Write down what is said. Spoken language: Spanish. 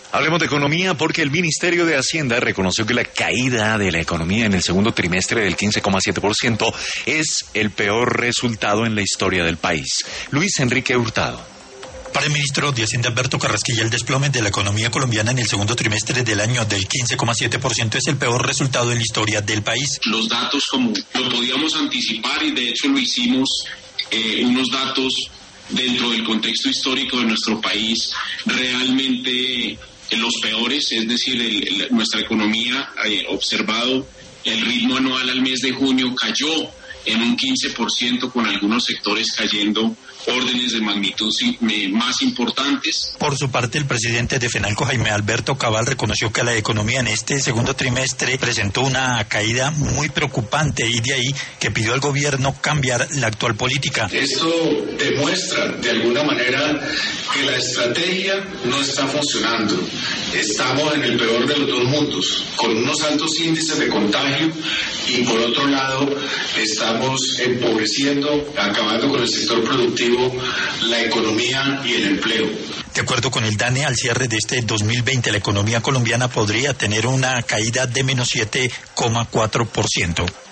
Hablemos de economía porque el Ministerio de Hacienda reconoció que la caída de la economía en el segundo trimestre del 15,7% es el peor resultado en la historia del país. Luis Enrique Hurtado. Para el ministro de Hacienda Alberto Carrasquilla, el desplome de la economía colombiana en el segundo trimestre del año del 15,7% es el peor resultado en la historia del país. Los datos, como lo podíamos anticipar y de hecho lo hicimos, unos datos dentro del contexto histórico de nuestro país realmente los peores, es decir, nuestra economía, observado el ritmo anual al mes de junio, cayó en un 15%, con algunos sectores cayendo órdenes de magnitud más importantes. Por su parte, el presidente de FENALCO, Jaime Alberto Cabal, reconoció que la economía en este segundo trimestre presentó una caída muy preocupante y de ahí que pidió al gobierno cambiar la actual política. Esto demuestra de alguna manera que la estrategia no está funcionando. Estamos en el peor de los dos mundos, con unos altos índices de contagio y por otro lado estamos empobreciendo, acabando con el sector productivo, la economía y el empleo. De acuerdo con el DANE, al cierre de este 2020, la economía colombiana podría tener una caída de menos 7,4%.